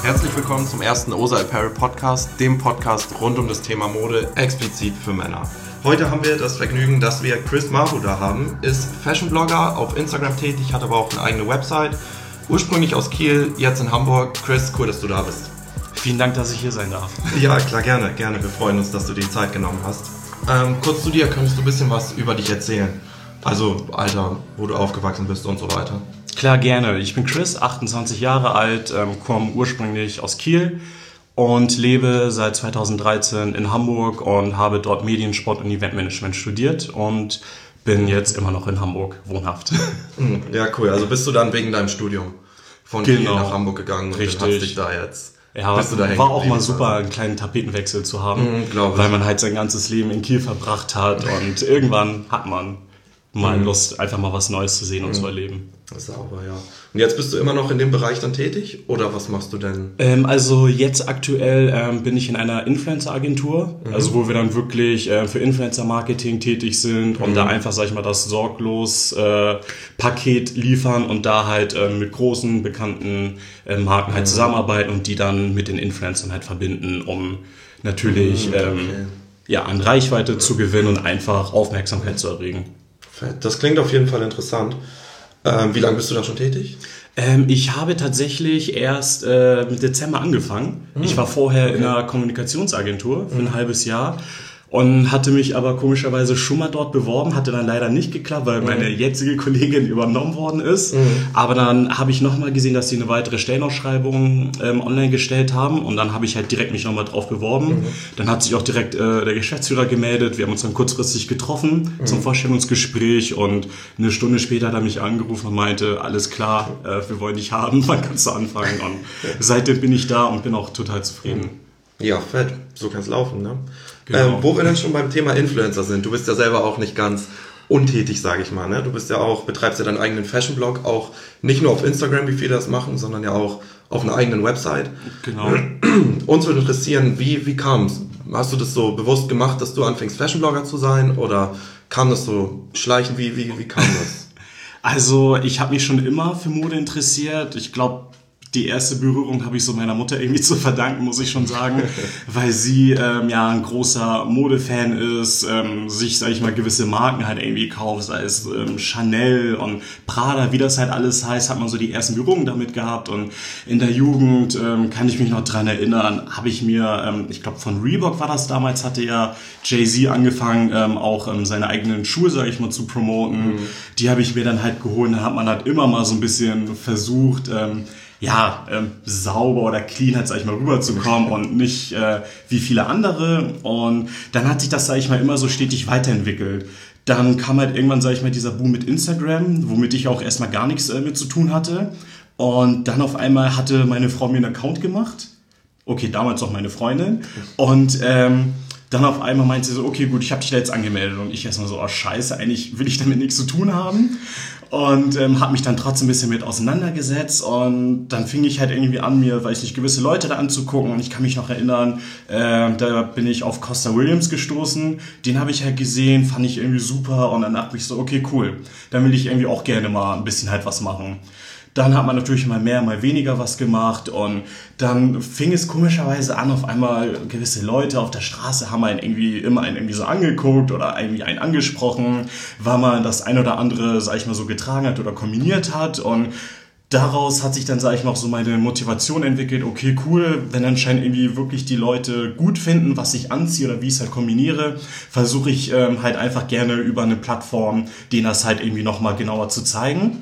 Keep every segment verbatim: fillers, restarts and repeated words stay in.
Herzlich willkommen zum ersten Osa Apparel Podcast, dem Podcast rund um das Thema Mode, explizit für Männer. Heute haben wir das Vergnügen, dass wir Chris Maru da haben, ist Fashion-Blogger, auf Instagram tätig, hat aber auch eine eigene Website, ursprünglich aus Kiel, jetzt in Hamburg. Chris, cool, dass du da bist. Vielen Dank, dass ich hier sein darf. Ja, klar, gerne, gerne. Wir freuen uns, dass du dir die Zeit genommen hast. Ähm, kurz zu dir, könntest du ein bisschen was über dich erzählen? Also Alter, wo du aufgewachsen bist und so weiter. Klar, gerne. Ich bin Chris, achtundzwanzig Jahre alt, ähm, komme ursprünglich aus Kiel und lebe seit zweitausenddreizehn in Hamburg und habe dort Medien, Sport und Eventmanagement studiert und bin jetzt immer noch in Hamburg wohnhaft. Ja, cool. Also bist du dann wegen deinem Studium von Kiel Genau. nach Hamburg gegangen und Richtig. dann hast dich da jetzt... Ja, bist du da hängen war auch geblieben, mal super, oder? einen kleinen Tapetenwechsel zu haben, Mhm, glaub ich. weil man halt sein ganzes Leben in Kiel verbracht hat und irgendwann hat man mal Mhm. Lust, einfach mal was Neues zu sehen und zu erleben. Sauber, ja. Und jetzt bist du immer noch in dem Bereich dann tätig? Oder was machst du denn? Ähm, also jetzt aktuell ähm, bin ich in einer Influencer-Agentur, Mhm. also wo wir dann wirklich äh, für Influencer-Marketing tätig sind und Mhm. da einfach, sag ich mal, das sorglos äh, Paket liefern und da halt äh, mit großen, bekannten äh, Marken halt Mhm. zusammenarbeiten und die dann mit den Influencern halt verbinden, um natürlich Mhm, ähm, okay. ja, an Reichweite zu gewinnen und einfach Aufmerksamkeit zu erregen. Fett. Das klingt auf jeden Fall interessant. Ähm, wie lange bist du da schon tätig? Ähm, ich habe tatsächlich erst äh, im Dezember angefangen. Mhm. Ich war vorher Okay. in einer Kommunikationsagentur für ein halbes Jahr und hatte mich aber komischerweise schon mal dort beworben, hatte dann leider nicht geklappt, weil meine jetzige Kollegin übernommen worden ist. Mhm. Aber dann habe ich nochmal gesehen, dass sie eine weitere Stellenausschreibung ähm, online gestellt haben und dann habe ich halt direkt mich nochmal drauf beworben. Mhm. Dann hat sich auch direkt äh, der Geschäftsführer gemeldet. Wir haben uns dann kurzfristig getroffen Mhm. zum Vorstellungsgespräch und eine Stunde später hat er mich angerufen und meinte, alles klar, äh, wir wollen dich haben, wann kannst du anfangen? Und seitdem bin ich da und bin auch total zufrieden. Ja, fett. So kann es laufen, ne? Genau. Ähm, wo wir dann schon beim Thema Influencer sind. Du bist ja selber auch nicht ganz untätig, sage ich mal, ne? Du bist ja auch, betreibst ja deinen eigenen Fashion-Blog, auch nicht nur auf Instagram, wie viele das machen, sondern ja auch auf einer eigenen Website. Genau. Uns würde interessieren, wie, wie kam es? Hast du das so bewusst gemacht, dass du anfängst, Fashion-Blogger zu sein? Oder kam das so schleichend? Wie, wie, wie kam das? Also ich habe mich schon immer für Mode interessiert. Ich glaube, die erste Berührung habe ich so meiner Mutter irgendwie zu verdanken, muss ich schon sagen, weil sie ähm, ja ein großer Modefan ist, ähm, sich, sag ich mal, gewisse Marken halt irgendwie kauft, sei es ähm, Chanel und Prada, wie das halt alles heißt, hat man so die ersten Berührungen damit gehabt und in der Jugend ähm, kann ich mich noch dran erinnern, habe ich mir, ähm, ich glaube von Reebok war das damals, hatte ja Jay-Z angefangen, ähm, auch ähm, seine eigenen Schuhe, sag ich mal, zu promoten. Mhm. Die habe ich mir dann halt geholt, da hat man halt immer mal so ein bisschen versucht, ähm, ja, ähm, sauber oder clean halt, sag ich mal, rüberzukommen und nicht äh, wie viele andere. Und dann hat sich das, sag ich mal, immer so stetig weiterentwickelt. Dann kam halt irgendwann, sag ich mal, dieser Boom mit Instagram, womit ich auch erstmal gar nichts äh, mit zu tun hatte. Und dann auf einmal hatte meine Frau mir einen Account gemacht. Okay, damals auch meine Freundin. Und ähm, dann auf einmal meinte sie so, okay, gut, ich habe dich da jetzt angemeldet. Und ich erstmal so, oh scheiße, eigentlich will ich damit nichts zu tun haben. Und ähm, habe mich dann trotzdem ein bisschen mit auseinandergesetzt und dann fing ich halt irgendwie an, mir, weiß nicht, gewisse Leute da anzugucken und ich kann mich noch erinnern, äh, da bin ich auf Costa Williams gestoßen, den habe ich halt gesehen, fand ich irgendwie super und dann dachte ich so, okay, cool, dann will ich irgendwie auch gerne mal ein bisschen halt was machen. Dann hat man natürlich mal mehr, mal weniger was gemacht und dann fing es komischerweise an, auf einmal gewisse Leute auf der Straße haben einen irgendwie immer einen irgendwie so angeguckt oder irgendwie einen angesprochen, weil man das ein oder andere, sag ich mal, so getragen hat oder kombiniert hat und daraus hat sich dann, sag ich mal, auch so meine Motivation entwickelt, okay, cool, wenn anscheinend irgendwie wirklich die Leute gut finden, was ich anziehe oder wie ich es halt kombiniere, versuche ich ähm, halt einfach gerne über eine Plattform, denen das halt irgendwie nochmal genauer zu zeigen.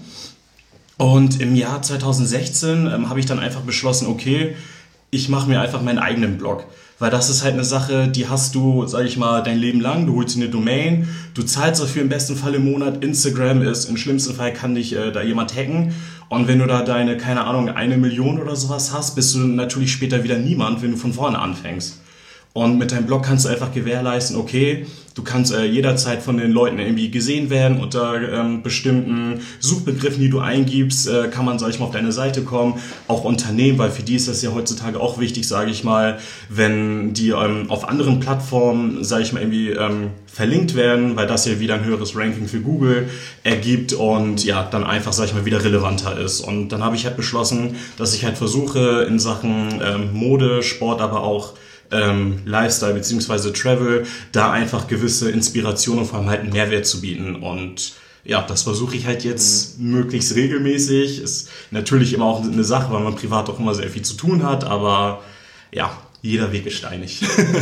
Und im Jahr zweitausendsechzehn ähm, habe ich dann einfach beschlossen, okay, ich mache mir einfach meinen eigenen Blog. Weil das ist halt eine Sache, die hast du, sag ich mal, dein Leben lang. Du holst dir eine Domain, du zahlst dafür im besten Fall im Monat. Instagram ist, im schlimmsten Fall kann dich äh, da jemand hacken. Und wenn du da deine, keine Ahnung, eine Million oder sowas hast, bist du natürlich später wieder niemand, wenn du von vorne anfängst. Und mit deinem Blog kannst du einfach gewährleisten, okay, du kannst äh, jederzeit von den Leuten irgendwie gesehen werden. Unter ähm, bestimmten Suchbegriffen, die du eingibst, äh, kann man, sag ich mal, auf deine Seite kommen. Auch Unternehmen, weil für die ist das ja heutzutage auch wichtig, sage ich mal, wenn die ähm, auf anderen Plattformen, sage ich mal, irgendwie ähm, verlinkt werden, weil das ja wieder ein höheres Ranking für Google ergibt und ja, dann einfach, sag ich mal, wieder relevanter ist. Und dann habe ich halt beschlossen, dass ich halt versuche, in Sachen ähm, Mode, Sport, aber auch Ähm, Lifestyle bzw. Travel, da einfach gewisse Inspiration und vor allem halt einen Mehrwert zu bieten. Und ja, das versuche ich halt jetzt mhm. möglichst regelmäßig. Ist natürlich immer auch eine Sache, weil man privat auch immer sehr viel zu tun hat, aber ja, jeder Weg ist steinig.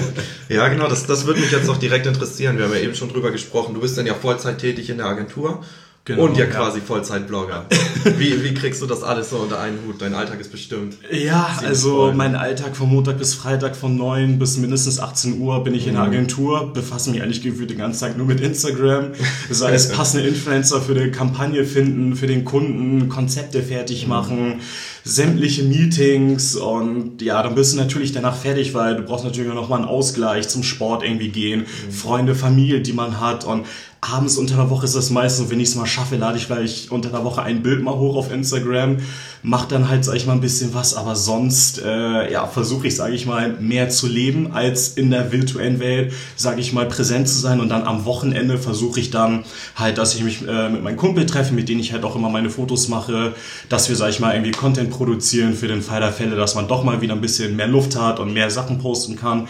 Ja, genau, das, das würde mich jetzt auch direkt interessieren. Wir haben ja eben schon drüber gesprochen. Du bist dann ja Vollzeit tätig in der Agentur. Genau, und ja quasi ja. Vollzeit-Blogger. Wie, wie kriegst du das alles so unter einen Hut? Dein Alltag ist bestimmt. Ja, also voll. Mein Alltag von Montag bis Freitag von neun bis mindestens achtzehn Uhr bin ich in der Agentur, befasse mich eigentlich gefühlt den ganzen Tag nur mit Instagram, sei es passende Influencer für die Kampagne finden, für den Kunden, Konzepte fertig machen, mhm. sämtliche Meetings und ja, dann bist du natürlich danach fertig, weil du brauchst natürlich noch mal einen Ausgleich zum Sport irgendwie gehen, mhm. Freunde, Familie, die man hat und abends unter der Woche ist das meistens, wenn ich es mal schaffe, lade ich gleich unter der Woche ein Bild mal hoch auf Instagram, mach dann halt, sag ich mal, ein bisschen was, aber sonst äh, ja, versuche ich, sage ich mal, mehr zu leben als in der virtuellen Welt, sage ich mal, präsent zu sein und dann am Wochenende versuche ich dann halt, dass ich mich äh, mit meinem Kumpel treffe, mit denen ich halt auch immer meine Fotos mache, dass wir, sag ich mal, irgendwie Content produzieren für den Fall der Fälle, dass man doch mal wieder ein bisschen mehr Luft hat und mehr Sachen posten kann.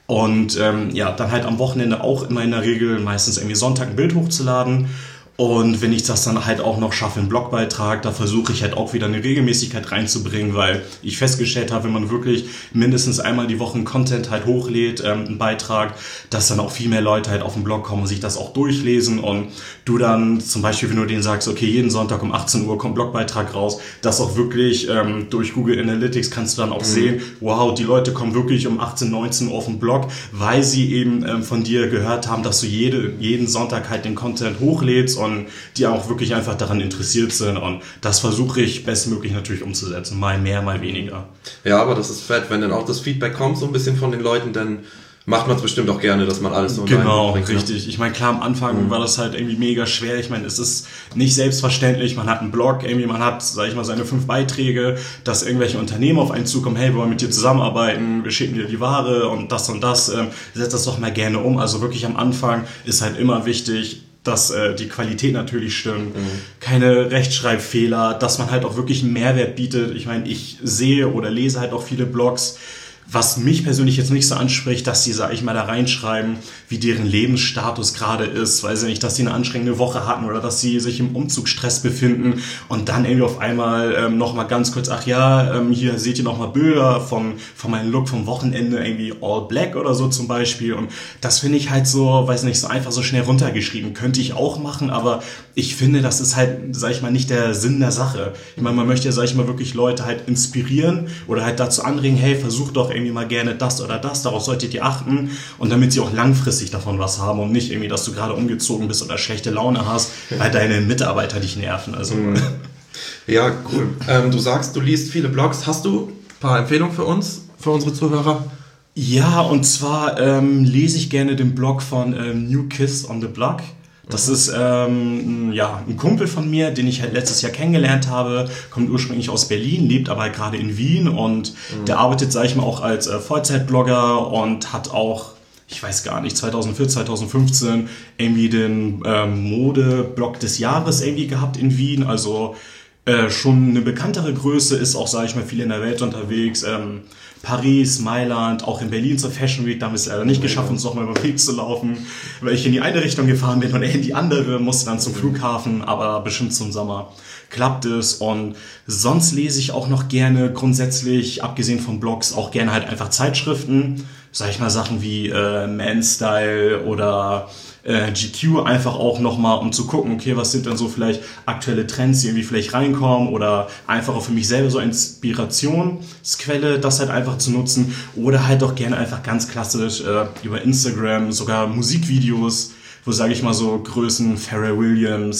Und ähm, ja, dann halt am Wochenende auch immer in der Regel meistens irgendwie Sonntag ein Bild hochzuladen. Und wenn ich das dann halt auch noch schaffe, einen Blogbeitrag, da versuche ich halt auch wieder eine Regelmäßigkeit reinzubringen, weil ich festgestellt habe, wenn man wirklich mindestens einmal die Woche einen Content halt hochlädt, ähm, einen Beitrag, dass dann auch viel mehr Leute halt auf den Blog kommen und sich das auch durchlesen und du dann zum Beispiel, wenn du denen sagst, okay, jeden Sonntag um achtzehn Uhr kommt Blogbeitrag raus, das auch wirklich ähm, durch Google Analytics kannst du dann auch mhm. sehen, wow, die Leute kommen wirklich um achtzehn, neunzehn Uhr auf den Blog, weil sie eben ähm, von dir gehört haben, dass du jede, jeden Sonntag halt den Content hochlädst und die auch wirklich einfach daran interessiert sind und das versuche ich bestmöglich natürlich umzusetzen, mal mehr, mal weniger. Ja, aber das ist fett, wenn dann auch das Feedback kommt so ein bisschen von den Leuten, dann macht man es bestimmt auch gerne, dass man alles so genau, bringt, richtig. Ne? Ich meine, klar, am Anfang mhm. war das halt irgendwie mega schwer. Ich meine, es ist nicht selbstverständlich. Man hat einen Blog, irgendwie, man hat, sag ich mal, seine fünf Beiträge, dass irgendwelche Unternehmen auf einen zukommen, hey, wir wollen mit dir zusammenarbeiten, wir schicken dir die Ware und das und das. Ähm, setz das doch mal gerne um. Also wirklich am Anfang ist halt immer wichtig, dass äh, die Qualität natürlich stimmt, mhm. keine Rechtschreibfehler, dass man halt auch wirklich einen Mehrwert bietet. Ich meine, ich sehe oder lese halt auch viele Blogs, was mich persönlich jetzt nicht so anspricht, dass sie, sag ich mal, da reinschreiben, wie deren Lebensstatus gerade ist, weiß ich nicht, dass sie eine anstrengende Woche hatten oder dass sie sich im Umzugsstress befinden und dann irgendwie auf einmal ähm, nochmal ganz kurz, ach ja, ähm, hier seht ihr nochmal Bilder vom, von meinem Look vom Wochenende, irgendwie all black oder so zum Beispiel und das finde ich halt so, weiß nicht, so einfach so schnell runtergeschrieben, könnte ich auch machen, aber ich finde, das ist halt, sag ich mal, nicht der Sinn der Sache. Ich meine, man möchte ja, sag ich mal, wirklich Leute halt inspirieren oder halt dazu anregen, hey, versuch doch irgendwie mal gerne das oder das, darauf solltet ihr achten und damit sie auch langfristig davon was haben und nicht irgendwie, dass du gerade umgezogen bist oder schlechte Laune hast, weil deine Mitarbeiter dich nerven. Also. Ja, cool. Ähm, du sagst, du liest viele Blogs. Hast du ein paar Empfehlungen für uns, für unsere Zuhörer? Ja, und zwar ähm, lese ich gerne den Blog von ähm, New Kids on the Block. Das ist ähm, ja, ein Kumpel von mir, den ich halt letztes Jahr kennengelernt habe, kommt ursprünglich aus Berlin, lebt aber halt gerade in Wien und mhm. der arbeitet, sag ich mal, auch als äh, Vollzeitblogger und hat auch, ich weiß gar nicht, zweitausendvierzehn, zweitausendfünfzehn irgendwie den ähm, Mode-Blog des Jahres irgendwie gehabt in Wien, also äh, schon eine bekanntere Größe, ist auch, sag ich mal, viel in der Welt unterwegs, ähm, Paris, Mailand, auch in Berlin zur Fashion Week, da haben wir es leider nicht geschafft, uns nochmal über den Weg zu laufen, weil ich in die eine Richtung gefahren bin und er in die andere, musste dann zum Flughafen, aber bestimmt zum Sommer klappt es und sonst lese ich auch noch gerne grundsätzlich, abgesehen von Blogs, auch gerne halt einfach Zeitschriften, sag ich mal Sachen wie äh, Man Style oder äh, G Q, einfach auch nochmal, um zu gucken, okay, was sind denn so vielleicht aktuelle Trends, die irgendwie vielleicht reinkommen oder einfach auch für mich selber so Inspirationsquelle, das halt einfach zu nutzen oder halt auch gerne einfach ganz klassisch äh, über Instagram, sogar Musikvideos, wo, sage ich mal, so Größen Pharrell Williams,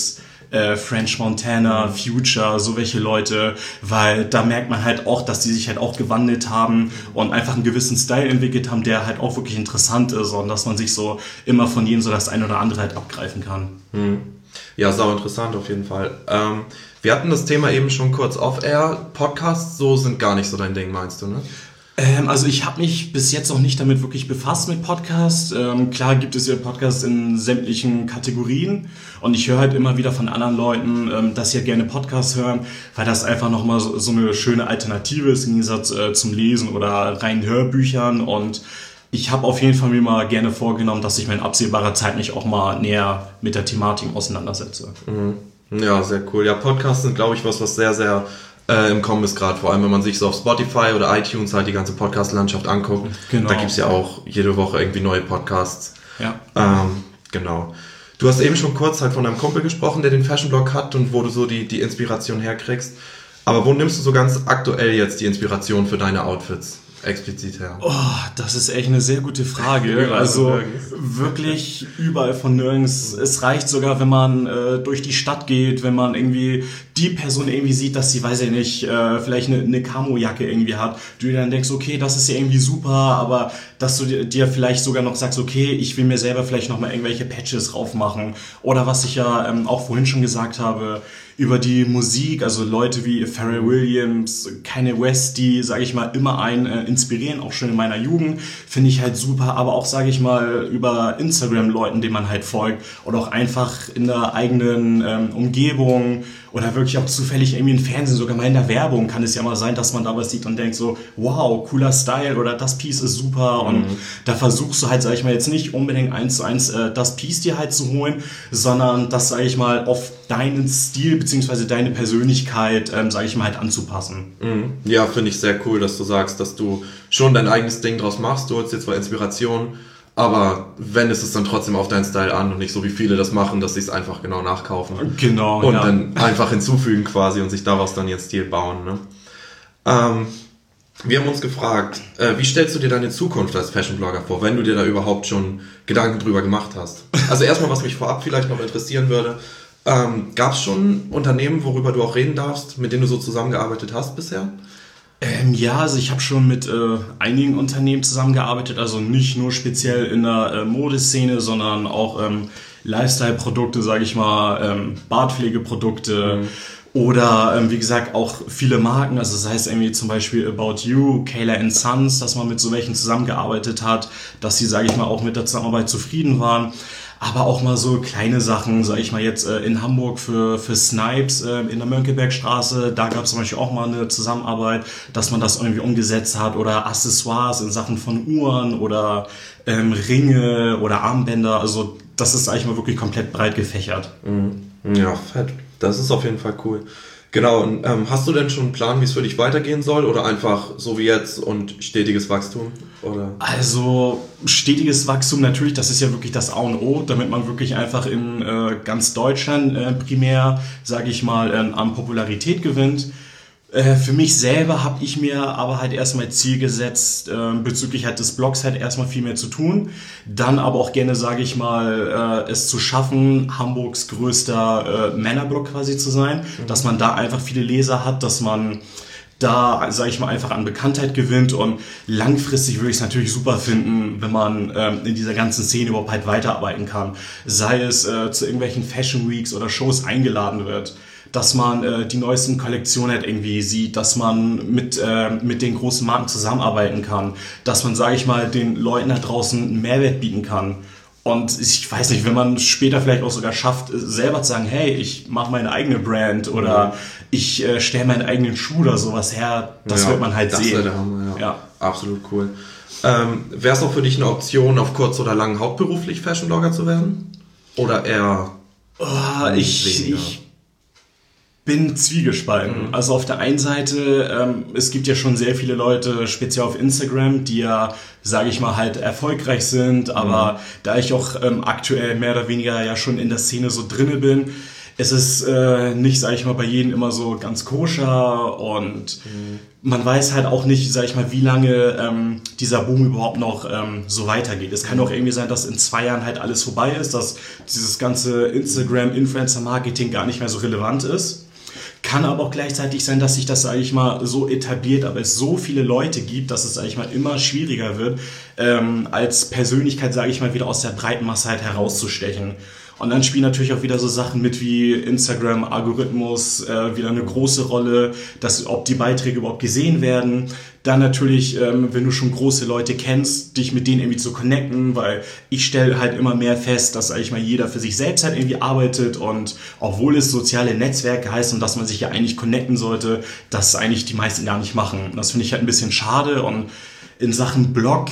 äh, French Montana, Future, so welche Leute, weil da merkt man halt auch, dass die sich halt auch gewandelt haben und einfach einen gewissen Style entwickelt haben, der halt auch wirklich interessant ist und dass man sich so immer von jedem so das eine oder andere halt abgreifen kann. Mhm. Ja, sau interessant auf jeden Fall. Ähm, wir hatten das Thema eben schon kurz off-air. Podcasts so sind gar nicht so dein Ding, meinst du, ne? Ähm, also ich habe mich bis jetzt noch nicht damit wirklich befasst mit Podcasts. Ähm, klar gibt es ja Podcasts in sämtlichen Kategorien und ich höre halt immer wieder von anderen Leuten, ähm, dass sie ja gerne Podcasts hören, weil das einfach nochmal so, so eine schöne Alternative ist im Gegensatz äh, zum Lesen oder reinen Hörbüchern und ich habe auf jeden Fall mir mal gerne vorgenommen, dass ich mir in absehbarer Zeit mich auch mal näher mit der Thematik auseinandersetze. Mhm. Ja, sehr cool. Ja, Podcasts sind, glaube ich, was, was sehr, sehr äh, im Kommen ist gerade. Vor allem, wenn man sich so auf Spotify oder iTunes halt die ganze Podcast-Landschaft anguckt. Genau. Da gibt es ja auch jede Woche irgendwie neue Podcasts. Ja. Ähm, genau. Du hast eben schon kurz halt von deinem Kumpel gesprochen, der den Fashion-Blog hat und wo du so die, die Inspiration herkriegst. Aber wo nimmst du so ganz aktuell jetzt die Inspiration für deine Outfits explizit her? Oh, das ist echt eine sehr gute Frage. Also wirklich überall von nirgends. Es reicht sogar, wenn man äh, durch die Stadt geht, wenn man irgendwie die Person irgendwie sieht, dass sie, weiß ich nicht, äh, vielleicht eine, eine Camo-Jacke irgendwie hat. Du dir dann denkst, okay, das ist ja irgendwie super, aber dass du dir, dir vielleicht sogar noch sagst, okay, ich will mir selber vielleicht nochmal irgendwelche Patches raufmachen. Oder was ich ja ähm, auch vorhin schon gesagt habe, über die Musik, also Leute wie Pharrell Williams, Kanye West, die, sage ich mal, immer einen äh, inspirieren, auch schon in meiner Jugend, finde ich halt super, aber auch, sage ich mal, über Instagram Leuten, denen man halt folgt oder auch einfach in der eigenen ähm, Umgebung oder wirklich auch zufällig irgendwie im Fernsehen, sogar mal in der Werbung kann es ja mal sein, dass man da was sieht und denkt so, wow, cooler Style oder das Piece ist super und mhm. da versuchst du halt, sag ich mal, jetzt nicht unbedingt eins zu eins äh, das Piece dir halt zu holen, sondern das, sag ich mal, auf deinen Stil beziehungsweise deine Persönlichkeit, ähm, sag ich mal, halt anzupassen. Mhm. Ja, finde ich sehr cool, dass du sagst, dass du schon dein eigenes Ding draus machst. Du holst dir zwar Inspiration, aber wendest es dann trotzdem auf deinen Style an und nicht so wie viele das machen, dass sie es einfach genau nachkaufen. Genau, und ja. dann einfach hinzufügen quasi und sich daraus dann ihren Stil bauen. Ne? Ähm, wir haben uns gefragt, äh, wie stellst du dir deine Zukunft als Fashion-Blogger vor, wenn du dir da überhaupt schon Gedanken drüber gemacht hast? Also erstmal, was mich vorab vielleicht noch interessieren würde, ähm, gab es schon Unternehmen, worüber du auch reden darfst, mit denen du so zusammengearbeitet hast bisher? Ähm, ja, also ich habe schon mit äh, einigen Unternehmen zusammengearbeitet, also nicht nur speziell in der äh, Modeszene, sondern auch ähm, Lifestyle-Produkte, sage ich mal, ähm, Bartpflegeprodukte mhm. oder ähm, wie gesagt auch viele Marken, also das heißt irgendwie zum Beispiel About You, Kayla and Sons, dass man mit so welchen zusammengearbeitet hat, dass sie, sage ich mal, auch mit der Zusammenarbeit zufrieden waren. Aber auch mal so kleine Sachen, sag ich mal jetzt äh, in Hamburg für, für Snipes äh, in der Mönckebergstraße, da gab es zum Beispiel auch mal eine Zusammenarbeit, dass man das irgendwie umgesetzt hat oder Accessoires in Sachen von Uhren oder ähm, Ringe oder Armbänder, also das ist eigentlich mal wirklich komplett breit gefächert. Mhm. Ja, fett. Das ist auf jeden Fall cool. Genau, und ähm, hast du denn schon einen Plan, wie es für dich weitergehen soll oder einfach so wie jetzt und stetiges Wachstum? Oder? Also stetiges Wachstum natürlich, das ist ja wirklich das A und O, damit man wirklich einfach in äh, ganz Deutschland äh, primär, sage ich mal, äh, an Popularität gewinnt. Äh, für mich selber habe ich mir aber halt erstmal Ziel gesetzt, äh, bezüglich halt des Blogs halt erstmal viel mehr zu tun. Dann aber auch gerne, sage ich mal, äh, es zu schaffen, Hamburgs größter äh, Männerblog quasi zu sein. Mhm. Dass man da einfach viele Leser hat, dass man da, sage ich mal, einfach an Bekanntheit gewinnt und langfristig würde ich es natürlich super finden, wenn man ähm, in dieser ganzen Szene überhaupt halt weiterarbeiten kann. Sei es äh, zu irgendwelchen Fashion Weeks oder Shows eingeladen wird, dass man äh, die neuesten Kollektionen halt irgendwie sieht, dass man mit, äh, mit den großen Marken zusammenarbeiten kann, dass man, sage ich mal, den Leuten da draußen einen Mehrwert bieten kann. Und ich weiß nicht, wenn man später vielleicht auch sogar schafft, selber zu sagen, hey, ich mache meine eigene Brand oder ich äh, stelle meinen eigenen Schuh oder sowas her, das ja, wird man halt das sehen. Der Hammer, ja. Ja. Absolut cool. Ähm, wäre es auch für dich eine Option, auf kurz oder lang hauptberuflich Fashion-Blogger zu werden? Oder eher oh, ich, ich bin zwiegespalten. Mhm. Also auf der einen Seite, ähm, es gibt ja schon sehr viele Leute, speziell auf Instagram, die ja, sage ich mal, halt erfolgreich sind, aber mhm. da ich auch ähm, aktuell mehr oder weniger ja schon in der Szene so drinne bin, es ist äh, nicht, sag ich mal, bei jedem immer so ganz koscher und mhm. man weiß halt auch nicht, sag ich mal, wie lange ähm, dieser Boom überhaupt noch ähm, so weitergeht. Es kann auch irgendwie sein, dass in zwei Jahren halt alles vorbei ist, dass dieses ganze Instagram-Influencer-Marketing gar nicht mehr so relevant ist. Kann aber auch gleichzeitig sein, dass sich das, sag ich mal, so etabliert, aber es so viele Leute gibt, dass es, sag ich mal, immer schwieriger wird, ähm, als Persönlichkeit, sag ich mal, wieder aus der breiten Masse halt herauszustechen. Und dann spielen natürlich auch wieder so Sachen mit wie Instagram, Algorithmus, äh, wieder eine große Rolle, dass, ob die Beiträge überhaupt gesehen werden. Dann natürlich, ähm, wenn du schon große Leute kennst, dich mit denen irgendwie zu connecten, weil ich stelle halt immer mehr fest, dass eigentlich mal jeder für sich selbst halt irgendwie arbeitet und obwohl es soziale Netzwerke heißt und dass man sich ja eigentlich connecten sollte, das eigentlich die meisten gar nicht machen. Das finde ich halt ein bisschen schade und in Sachen Blog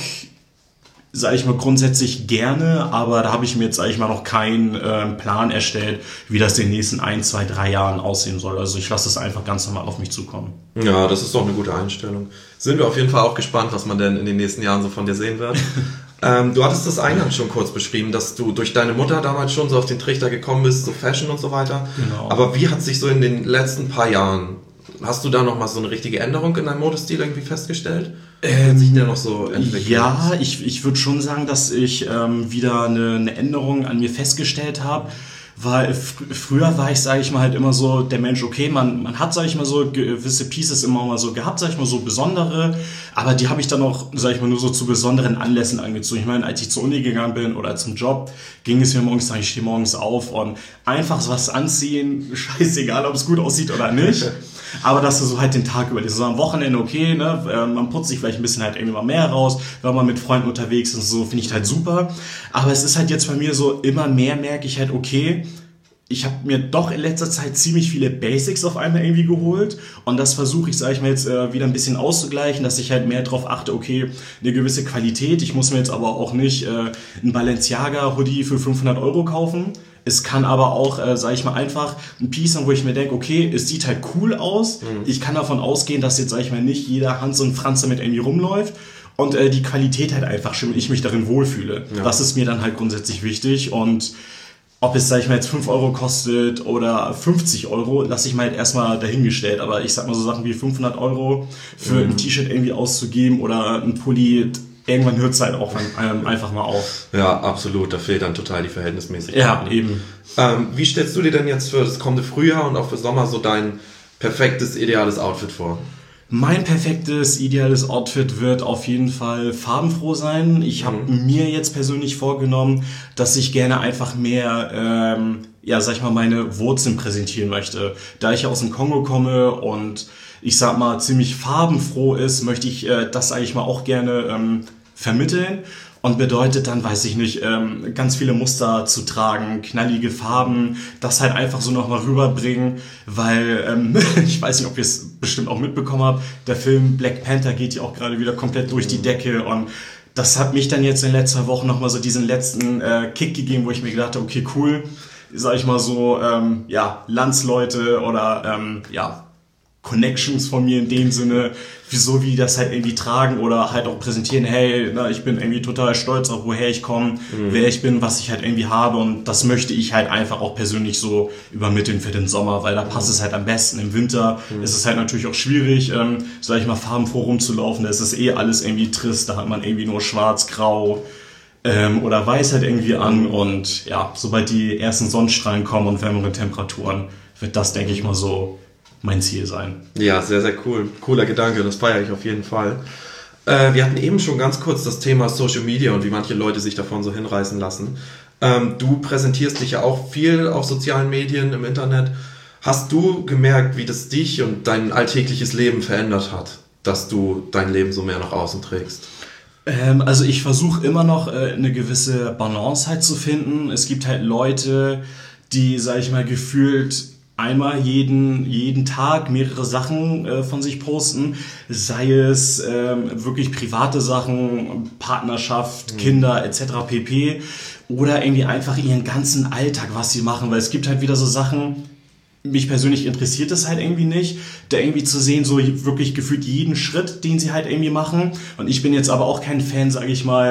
sage ich mal grundsätzlich gerne, aber da habe ich mir jetzt, sage ich mal, noch keinen äh, Plan erstellt, wie das in den nächsten ein, zwei, drei Jahren aussehen soll. Also ich lasse es einfach ganz normal auf mich zukommen. Ja, das ist doch eine gute Einstellung. Sind wir auf jeden Fall auch gespannt, was man denn in den nächsten Jahren so von dir sehen wird. ähm, du hattest das eingangs schon kurz beschrieben, dass du durch deine Mutter damals schon so auf den Trichter gekommen bist, so Fashion und so weiter. Genau. Aber wie hat sich so in den letzten paar Jahren, hast du da nochmal so eine richtige Änderung in deinem Modestil irgendwie festgestellt? Ähm, hat sich der noch so entwickelt? Ja, ich, ich würde schon sagen, dass ich ähm, wieder eine, eine Änderung an mir festgestellt habe. Weil fr- früher war ich, sage ich mal, halt immer so der Mensch, okay, man, man hat, sage ich mal, so gewisse Pieces immer mal so gehabt, sage ich mal, so besondere, aber die habe ich dann auch, sage ich mal, nur so zu besonderen Anlässen angezogen. Ich meine, als ich zur Uni gegangen bin oder zum Job, ging es mir morgens, ich stehe morgens auf und einfach was anziehen, scheißegal, ob es gut aussieht oder nicht. Aber dass du so halt den Tag über, so am Wochenende, okay, ne, man putzt sich vielleicht ein bisschen halt irgendwie mal mehr raus, wenn man mit Freunden unterwegs ist, so finde ich halt super. Aber es ist halt jetzt bei mir so, immer mehr merke ich halt, okay, ich habe mir doch in letzter Zeit ziemlich viele Basics auf einmal irgendwie geholt und das versuche ich, sage ich mal, jetzt äh, wieder ein bisschen auszugleichen, dass ich halt mehr drauf achte, okay, eine gewisse Qualität, ich muss mir jetzt aber auch nicht äh, ein Balenciaga-Hoodie für fünfhundert Euro kaufen. Es kann aber auch, äh, sage ich mal, einfach ein Piece sein, wo ich mir denke, okay, es sieht halt cool aus. Mhm. Ich kann davon ausgehen, dass jetzt, sage ich mal, nicht jeder Hans und Franz damit irgendwie rumläuft. Und äh, die Qualität halt einfach stimmt, ich mich darin wohlfühle. Ja. Das ist mir dann halt grundsätzlich wichtig. Und ob es, sag ich mal, jetzt fünf Euro kostet oder fünfzig Euro, lasse ich mal halt erstmal dahingestellt. Aber ich sag mal so Sachen wie fünfhundert Euro für mhm. ein T-Shirt irgendwie auszugeben oder ein Pulli, irgendwann hört es halt auch ähm, einfach mal auf. Ja, absolut. Da fehlt dann total die Verhältnismäßigkeit. Ja, eben. Ähm, wie stellst du dir denn jetzt für das kommende Frühjahr und auch für Sommer so dein perfektes, ideales Outfit vor? Mein perfektes, ideales Outfit wird auf jeden Fall farbenfroh sein. Ich habe mhm. mir jetzt persönlich vorgenommen, dass ich gerne einfach mehr, ähm, ja, sag ich mal, meine Wurzeln präsentieren möchte. Da ich aus dem Kongo komme und ich sag mal, ziemlich farbenfroh ist, möchte ich äh, das eigentlich mal auch gerne ähm, vermitteln. Und bedeutet dann, weiß ich nicht, ähm, ganz viele Muster zu tragen, knallige Farben, das halt einfach so nochmal rüberbringen, weil ähm, ich weiß nicht, ob ihr es bestimmt auch mitbekommen habt, der Film Black Panther geht ja auch gerade wieder komplett durch die Decke und das hat mich dann jetzt in letzter Woche nochmal so diesen letzten äh, Kick gegeben, wo ich mir gedacht habe, okay, cool, sag ich mal so, ähm, ja, Landsleute oder ähm, ja, Connections von mir in dem Sinne, wieso wie die das halt irgendwie tragen oder halt auch präsentieren, hey, na, ich bin irgendwie total stolz auf woher ich komme, mhm. wer ich bin, was ich halt irgendwie habe und das möchte ich halt einfach auch persönlich so übermitteln für den Sommer, weil da passt es halt am besten. Im Winter mhm. ist es halt natürlich auch schwierig, ähm, sag ich mal, farbenfroh rumzulaufen, da ist es eh alles irgendwie trist, da hat man irgendwie nur schwarz, grau ähm, oder weiß halt irgendwie an und ja, sobald die ersten Sonnenstrahlen kommen und wärmere Temperaturen, wird das, denke ich mal, so mein Ziel sein. Ja, sehr, sehr cool. Cooler Gedanke, das feiere ich auf jeden Fall. Äh, wir hatten eben schon ganz kurz das Thema Social Media und wie manche Leute sich davon so hinreißen lassen. Ähm, du präsentierst dich ja auch viel auf sozialen Medien, im Internet. Hast du gemerkt, wie das dich und dein alltägliches Leben verändert hat, dass du dein Leben so mehr nach außen trägst? Ähm, also ich versuche immer noch äh, eine gewisse Balance halt zu finden. Es gibt halt Leute, die, sag ich mal, gefühlt einmal jeden, jeden Tag mehrere Sachen äh, von sich posten, sei es ähm, wirklich private Sachen, Partnerschaft, mhm. Kinder et cetera pp. Oder irgendwie einfach ihren ganzen Alltag, was sie machen, weil es gibt halt wieder so Sachen, mich persönlich interessiert das halt irgendwie nicht, da irgendwie zu sehen, so wirklich gefühlt jeden Schritt, den sie halt irgendwie machen. Und ich bin jetzt aber auch kein Fan, sage ich mal,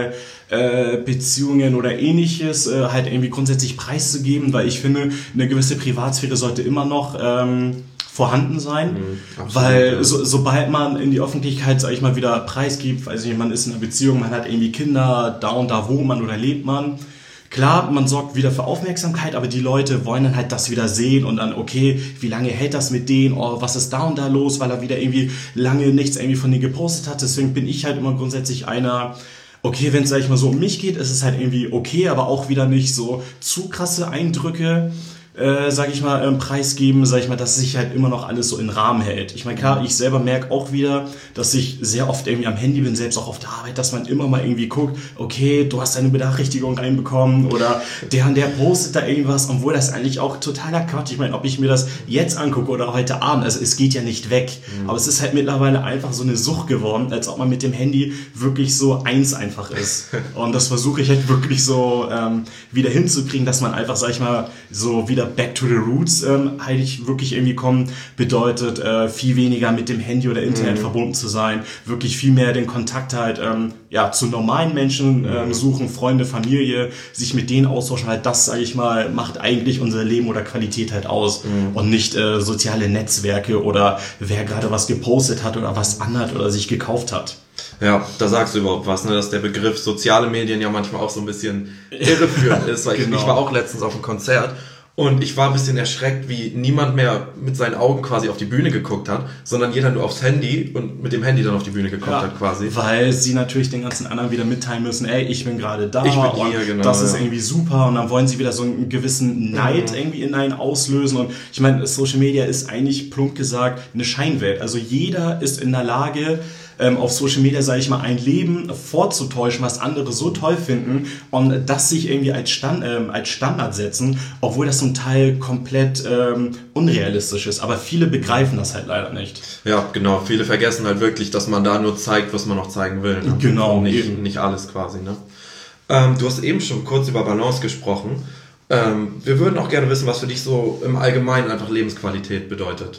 äh, Beziehungen oder ähnliches äh, halt irgendwie grundsätzlich preiszugeben, weil ich finde, eine gewisse Privatsphäre sollte immer noch ähm, vorhanden sein, mhm, absolut, weil ja. so, sobald man in die Öffentlichkeit, sag ich mal, wieder preisgibt, weiß ich, man ist in einer Beziehung, man hat irgendwie Kinder, da und da wohnt man oder lebt man. Klar, man sorgt wieder für Aufmerksamkeit, aber die Leute wollen dann halt das wieder sehen und dann, okay, wie lange hält das mit denen, oh, was ist da und da los, weil er wieder irgendwie lange nichts irgendwie von denen gepostet hat. Deswegen bin ich halt immer grundsätzlich einer, okay, wenn es, sag ich mal, so um mich geht, ist es halt irgendwie okay, aber auch wieder nicht so zu krasse Eindrücke, äh, sag ich mal, ähm, preisgeben, sag ich mal, dass sich halt immer noch alles so in Rahmen hält. Ich meine, klar, ich selber merke auch wieder, dass ich sehr oft irgendwie am Handy bin, selbst auch auf der Arbeit, dass man immer mal irgendwie guckt, okay, du hast eine Benachrichtigung reinbekommen oder der und der postet da irgendwas, obwohl das eigentlich auch totaler Quatsch. Ich meine, ob ich mir das jetzt angucke oder heute Abend, also es geht ja nicht weg, mhm. aber es ist halt mittlerweile einfach so eine Sucht geworden, als ob man mit dem Handy wirklich so eins einfach ist. Und das versuche ich halt wirklich so ähm, wieder hinzukriegen, dass man einfach, sag ich mal, so wieder back to the roots ähm, eigentlich wirklich irgendwie kommen, bedeutet äh, viel weniger mit dem Handy oder Internet mhm. verbunden zu sein, wirklich viel mehr den Kontakt halt ähm, ja, zu normalen Menschen ähm, suchen, Freunde, Familie, sich mit denen austauschen, halt das, sage ich mal, macht eigentlich unser Leben oder Qualität halt aus mhm. und nicht äh, soziale Netzwerke oder wer gerade was gepostet hat oder was anhat oder sich gekauft hat. Ja, da sagst du überhaupt was, ne, dass der Begriff soziale Medien ja manchmal auch so ein bisschen irreführend ist, weil genau. ich, ich war auch letztens auf einem Konzert und ich war ein bisschen erschreckt, wie niemand mehr mit seinen Augen quasi auf die Bühne geguckt hat, sondern jeder nur aufs Handy und mit dem Handy dann auf die Bühne geguckt ja, hat quasi. Weil sie natürlich den ganzen anderen wieder mitteilen müssen, ey, ich bin gerade da, ich bin hier, genau, das ist ja. irgendwie super und dann wollen sie wieder so einen gewissen Neid mhm. irgendwie in einen auslösen und ich meine, Social Media ist eigentlich plump gesagt eine Scheinwelt. Also jeder ist in der Lage, Ähm, auf Social Media, sage ich mal, ein Leben vorzutäuschen, was andere so toll finden und das sich irgendwie als, Stand, ähm, als Standard setzen, obwohl das zum Teil komplett ähm, unrealistisch ist. Aber viele begreifen das halt leider nicht. Ja, genau. Viele vergessen halt wirklich, dass man da nur zeigt, was man noch zeigen will. Ne? Genau. Nicht, nicht alles quasi. Ne? Ähm, du hast eben schon kurz über Balance gesprochen. Ähm, wir würden auch gerne wissen, was für dich so im Allgemeinen einfach Lebensqualität bedeutet.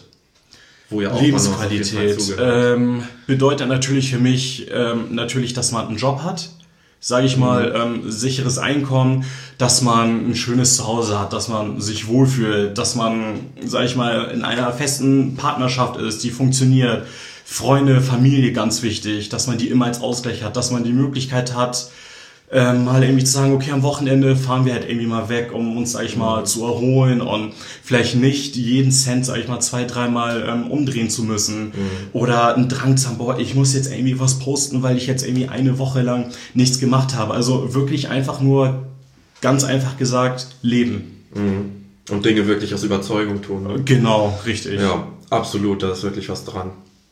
Wo ja auch Lebensqualität ähm, bedeutet natürlich für mich ähm, natürlich, dass man einen Job hat, sage ich mal, mhm. ähm, sicheres Einkommen, dass man ein schönes Zuhause hat, dass man sich wohlfühlt, dass man, sage ich mal, in einer festen Partnerschaft ist, die funktioniert, Freunde, Familie ganz wichtig, dass man die immer als Ausgleich hat, dass man die Möglichkeit hat, Ähm, mal irgendwie zu sagen, okay, am Wochenende fahren wir halt irgendwie mal weg, um uns, sag ich mal, zu erholen und vielleicht nicht jeden Cent, sag ich mal, zwei, dreimal ähm, umdrehen zu müssen mhm. oder einen Drang zu haben, boah, ich muss jetzt irgendwie was posten, weil ich jetzt irgendwie eine Woche lang nichts gemacht habe. Also wirklich einfach nur, ganz einfach gesagt, leben. Mhm. Und Dinge wirklich aus Überzeugung tun. Ne? Genau, richtig. Ja, absolut, da ist wirklich was dran.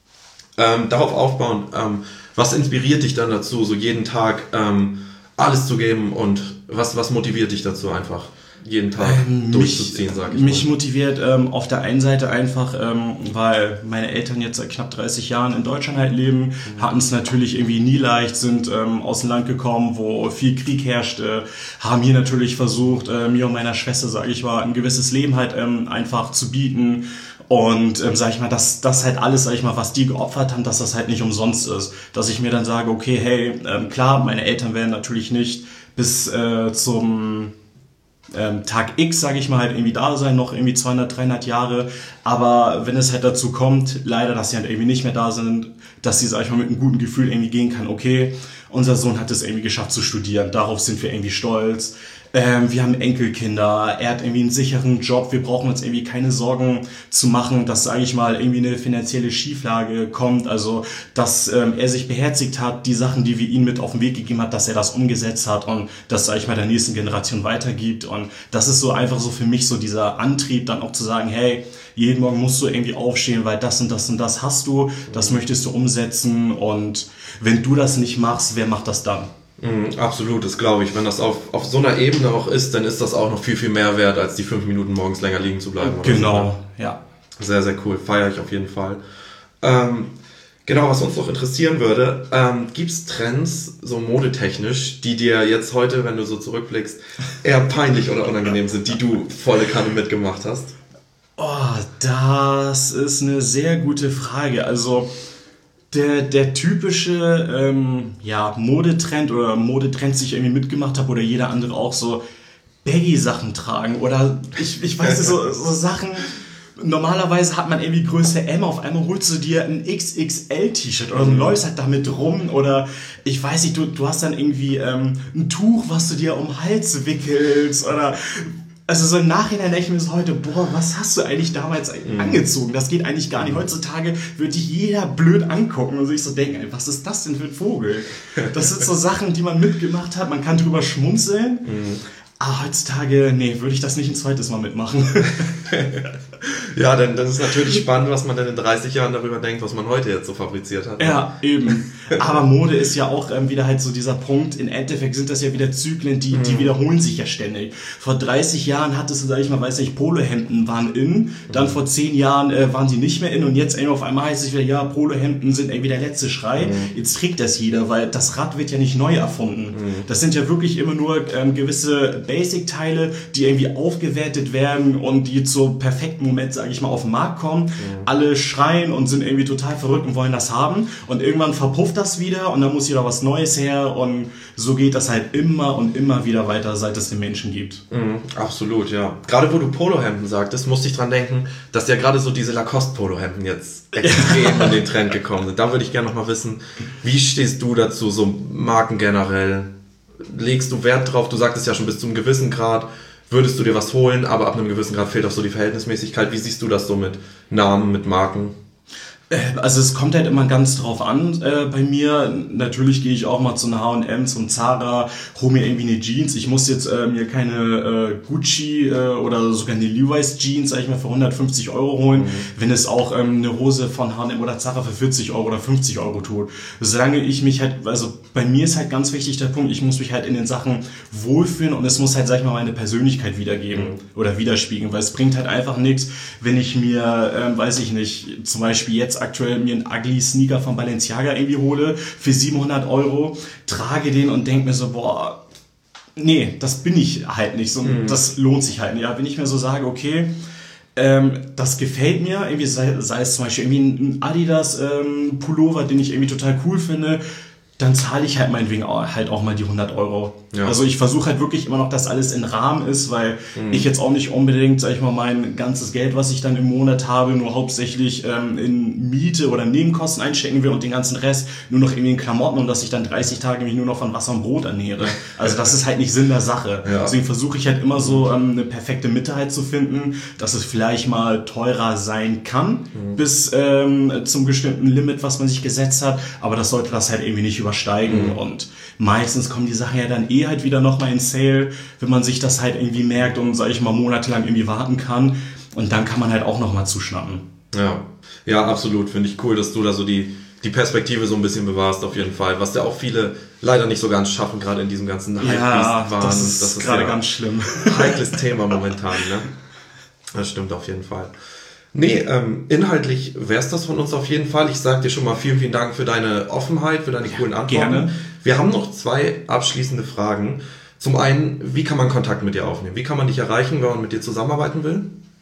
Ähm, darauf aufbauen, ähm, was inspiriert dich dann dazu, so jeden Tag ähm, alles zu geben und was, was motiviert dich dazu einfach, jeden Tag ähm, durchzuziehen, mich, sag ich Mich mal. motiviert ähm, auf der einen Seite einfach, ähm, weil meine Eltern jetzt seit knapp dreißig Jahren in Deutschland halt leben, mhm. hatten es natürlich irgendwie nie leicht, sind ähm, aus dem Land gekommen, wo viel Krieg herrschte, haben hier natürlich versucht, äh, mir und meiner Schwester, sage ich mal, ein gewisses Leben halt ähm, einfach zu bieten. Und ähm, sag ich mal, dass das halt alles, sag ich mal, was die geopfert haben, dass das halt nicht umsonst ist. Dass ich mir dann sage, okay, hey, ähm, klar, meine Eltern werden natürlich nicht bis äh, zum ähm, Tag X, sage ich mal, halt irgendwie da sein, noch irgendwie zweihundert, dreihundert Jahre. Aber wenn es halt dazu kommt, leider, dass sie halt irgendwie nicht mehr da sind, dass sie, sag ich mal, mit einem guten Gefühl irgendwie gehen kann, okay, unser Sohn hat es irgendwie geschafft zu studieren, darauf sind wir irgendwie stolz. Ähm, wir haben Enkelkinder, er hat irgendwie einen sicheren Job, wir brauchen uns irgendwie keine Sorgen zu machen, dass, sage ich mal, irgendwie eine finanzielle Schieflage kommt, also dass ähm, er sich beherzigt hat, die Sachen, die wir ihm mit auf den Weg gegeben hat, dass er das umgesetzt hat und das, sage ich mal, der nächsten Generation weitergibt und das ist so einfach so für mich so dieser Antrieb, dann auch zu sagen, hey, jeden Morgen musst du irgendwie aufstehen, weil das und das und das hast du, das möchtest du umsetzen und wenn du das nicht machst, wer macht das dann? Mm, absolut, das glaube ich. Wenn das auf, auf so einer Ebene auch ist, dann ist das auch noch viel, viel mehr wert, als die fünf Minuten morgens länger liegen zu bleiben. Genau, so. Ja. Sehr, sehr cool. Feiere ich auf jeden Fall. Ähm, genau, was uns noch interessieren würde, ähm, gibt es Trends, so modetechnisch, die dir jetzt heute, wenn du so zurückblickst, eher peinlich oder unangenehm sind, die du volle Kanne mitgemacht hast? Oh, das ist eine sehr gute Frage. Also der, der typische ähm, ja, Modetrend oder Modetrends, die ich irgendwie mitgemacht habe oder jeder andere auch so Baggy-Sachen tragen oder ich, ich weiß nicht, so, so Sachen. Normalerweise hat man irgendwie Größe M, auf einmal holst du dir ein X X L-T-Shirt oder du läufst halt damit rum oder ich weiß nicht, du, du hast dann irgendwie ähm, ein Tuch, was du dir um den Hals wickelst oder also so im Nachhinein denke ich mir so heute, boah, was hast du eigentlich damals mhm. angezogen? Das geht eigentlich gar nicht. Heutzutage wird dich jeder blöd angucken und sich so denken, ey, was ist das denn für ein Vogel? Das sind so Sachen, die man mitgemacht hat, man kann drüber schmunzeln. Mhm. Ah, heutzutage, nee, würde ich das nicht ein zweites Mal mitmachen. Ja, denn das ist natürlich spannend, was man denn in dreißig Jahren darüber denkt, was man heute jetzt so fabriziert hat. Ja, eben. Aber Mode ist ja auch ähm, wieder halt so dieser Punkt. Im Endeffekt sind das ja wieder Zyklen, die, die wiederholen sich ja ständig. Vor dreißig Jahren hattest du, sag ich mal, weiß nicht, Polohemden waren in. Dann mhm. vor zehn Jahren äh, waren sie nicht mehr in. Und jetzt auf einmal heißt es wieder, ja, Polohemden sind irgendwie der letzte Schrei. Mhm. Jetzt trägt das jeder, weil das Rad wird ja nicht neu erfunden. Mhm. Das sind ja wirklich immer nur ähm, gewisse Basic-Teile, die irgendwie aufgewertet werden und die zum perfekten Moment, sage ich mal, auf den Markt kommen. Mhm. Alle schreien und sind irgendwie total verrückt und wollen das haben. Und irgendwann verpufft das wieder und dann muss wieder was Neues her. Und so geht das halt immer und immer wieder weiter, seit es den Menschen gibt. Mhm, absolut, ja. Gerade wo du Polohemden sagtest, musste ich dran denken, dass ja gerade so diese Lacoste-Polohemden jetzt extrem in den Trend gekommen sind. Da würde ich gerne noch mal wissen, wie stehst du dazu, so Marken generell? Legst du Wert drauf? Du sagtest ja schon bis zu einem gewissen Grad, würdest du dir was holen, aber ab einem gewissen Grad fehlt auch so die Verhältnismäßigkeit. Wie siehst du das so mit Namen, mit Marken? Also es kommt halt immer ganz drauf an äh, bei mir. Natürlich gehe ich auch mal zu einer H und M, zum Zara, hole mir irgendwie eine Jeans. Ich muss jetzt äh, mir keine äh, Gucci äh, oder sogar eine Levi's Jeans, sag ich mal, für hundertfünfzig Euro holen, mhm. wenn es auch ähm, eine Hose von H und M oder Zara für vierzig Euro oder fünfzig Euro tut. Solange ich mich halt, also bei mir ist halt ganz wichtig der Punkt, ich muss mich halt in den Sachen wohlfühlen und es muss halt, sag ich mal, meine Persönlichkeit wiedergeben mhm. oder widerspiegeln, weil es bringt halt einfach nichts, wenn ich mir, ähm, weiß ich nicht, zum Beispiel jetzt aktuell mir einen ugly Sneaker von Balenciaga irgendwie hole für siebenhundert Euro, trage den und denke mir so, boah, nee, das bin ich halt nicht, so, mhm. das lohnt sich halt nicht. Ja, wenn ich mir so sage, okay, ähm, das gefällt mir, irgendwie sei, sei es zum Beispiel irgendwie ein Adidas ähm, Pullover, den ich irgendwie total cool finde, dann zahle ich halt meinetwegen auch, halt auch mal die hundert Euro. Ja. Also ich versuche halt wirklich immer noch, dass alles in Rahmen ist, weil mhm. ich jetzt auch nicht unbedingt, sag ich mal, mein ganzes Geld, was ich dann im Monat habe, nur hauptsächlich ähm, in Miete oder Nebenkosten einstecken will und den ganzen Rest nur noch irgendwie in Klamotten und dass ich dann dreißig Tage mich nur noch von Wasser und Brot ernähre. Also das ist halt nicht Sinn der Sache. Ja. Deswegen versuche ich halt immer so ähm, eine perfekte Mitte halt zu finden, dass es vielleicht mal teurer sein kann, mhm. bis ähm, zum bestimmten Limit, was man sich gesetzt hat, aber das sollte das halt irgendwie nicht übersteigen. Mhm. Und meistens kommen die Sachen ja dann eh halt wieder nochmal in Sale, wenn man sich das halt irgendwie merkt und, sag ich mal, monatelang irgendwie warten kann. Und dann kann man halt auch nochmal zuschnappen. Ja, ja, absolut. Finde ich cool, dass du da so die, die Perspektive so ein bisschen bewahrst, auf jeden Fall. Was ja auch viele leider nicht so ganz schaffen, gerade in diesem ganzen Hype-Wahn. Ja, das ist, das ist gerade ja ganz schlimm. Heikles Thema momentan, ne? Das stimmt auf jeden Fall. Nee, ähm, inhaltlich wär's das von uns auf jeden Fall. Ich sag dir schon mal vielen, vielen Dank für deine Offenheit, für deine ja, coolen Antworten. Gerne. Wir haben noch zwei abschließende Fragen. Zum einen, wie kann man Kontakt mit dir aufnehmen? Wie kann man dich erreichen, wenn man mit dir zusammenarbeiten will?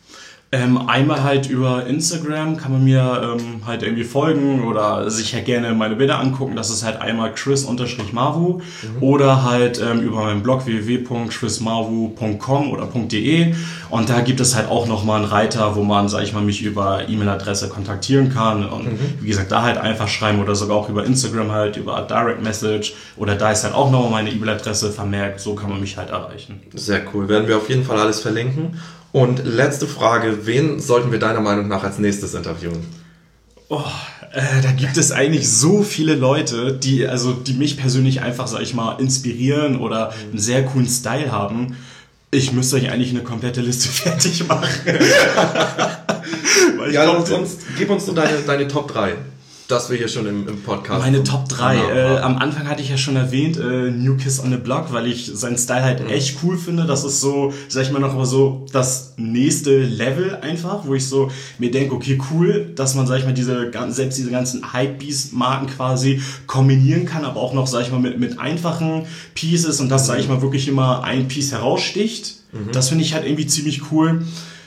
Ähm, einmal halt über Instagram kann man mir ähm, halt irgendwie folgen oder sich halt gerne meine Bilder angucken. Das ist halt einmal chris-marvu mhm. oder halt ähm, über meinen Blog w w w punkt chris marvu punkt com oder .de und da gibt es halt auch nochmal einen Reiter, wo man, sag ich mal, mich über E-Mail-Adresse kontaktieren kann und mhm. wie gesagt, da halt einfach schreiben oder sogar auch über Instagram halt, über Direct Message oder da ist halt auch nochmal meine E-Mail-Adresse vermerkt. So kann man mich halt erreichen. Sehr cool. Werden wir auf jeden Fall alles verlinken. Und letzte Frage, wen sollten wir deiner Meinung nach als nächstes interviewen? Oh, äh, da gibt es eigentlich so viele Leute, die, also, die mich persönlich einfach, sag ich mal, inspirieren oder einen sehr coolen Style haben. Ich müsste euch eigentlich eine komplette Liste fertig machen. Weil ich ja, glaub, sonst gib uns so deine, deine Top drei. Das wir hier schon im, im Podcast. Meine Top drei. Äh, am Anfang hatte ich ja schon erwähnt, äh, New Kids on the Block, weil ich seinen Style halt mhm. echt cool finde. Das ist so, sag ich mal noch mal so, das nächste Level einfach, wo ich so mir denke, okay, cool, dass man, sag ich mal, diese selbst diese ganzen Hypebeast-Marken quasi kombinieren kann, aber auch noch, sag ich mal, mit, mit einfachen Pieces und dass, sag ich mal, wirklich immer ein Piece heraussticht. Mhm. Das finde ich halt irgendwie ziemlich cool.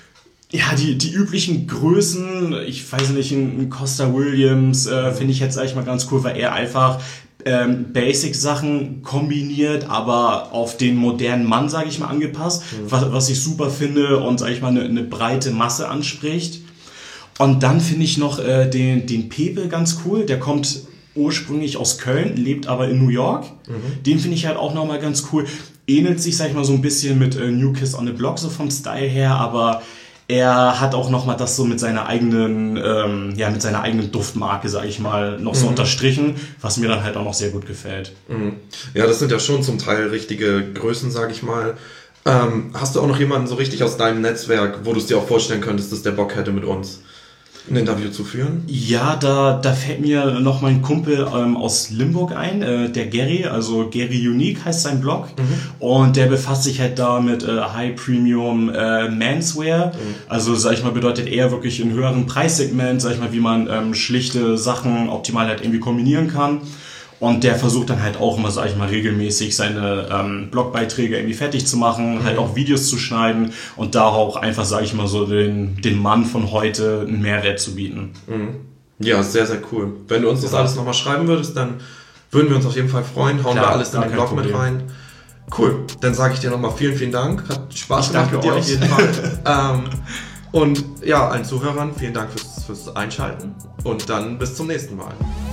Ja, die, die üblichen Größen, ich weiß nicht, ein Costa Williams äh, finde ich jetzt eigentlich mal ganz cool, weil er einfach ähm, Basic-Sachen kombiniert, aber auf den modernen Mann, sage ich mal, angepasst, mhm. was, was ich super finde und, sage ich mal, eine, eine breite Masse anspricht. Und dann finde ich noch äh, den, den Pepe ganz cool, der kommt ursprünglich aus Köln, lebt aber in New York. Mhm. Den finde ich halt auch nochmal ganz cool. Ähnelt sich, sag ich mal, so ein bisschen mit äh, New Kids on the Block, so vom Style her, aber er hat auch nochmal das so mit seiner eigenen, ähm, ja, mit seiner eigenen Duftmarke, sag ich mal, noch so mhm. unterstrichen, was mir dann halt auch noch sehr gut gefällt. Mhm. Ja, das sind ja schon zum Teil richtige Größen, sag ich mal. Ähm, hast du auch noch jemanden so richtig aus deinem Netzwerk, wo du es dir auch vorstellen könntest, dass der Bock hätte, mit uns ein Interview zu führen? Ja, da, da fällt mir noch mein Kumpel ähm, aus Limburg ein, äh, der Gary, also Gary Unique heißt sein Blog. Mhm. Und der befasst sich halt da mit äh, High Premium äh, Menswear. Mhm. Also, sag ich mal, bedeutet eher wirklich in höheren Preissegment, sag ich mal, wie man ähm, schlichte Sachen optimal halt irgendwie kombinieren kann. Und der versucht dann halt auch immer, sag ich mal, regelmäßig seine ähm, Blogbeiträge irgendwie fertig zu machen, mhm. halt auch Videos zu schneiden und da auch einfach, sag ich mal, so den, den Mann von heute einen Mehrwert zu bieten. Mhm. Ja, sehr, sehr cool. Wenn du uns das ja. alles nochmal schreiben würdest, dann würden wir uns auf jeden Fall freuen. Hauen Klar, wir alles in den Blog Problem. mit rein. Cool. Dann sage ich dir nochmal vielen, vielen Dank. Hat Spaß ich gemacht mit dir euch. auf jeden Fall. ähm, und ja, allen Zuhörern vielen Dank fürs, fürs Einschalten und dann bis zum nächsten Mal.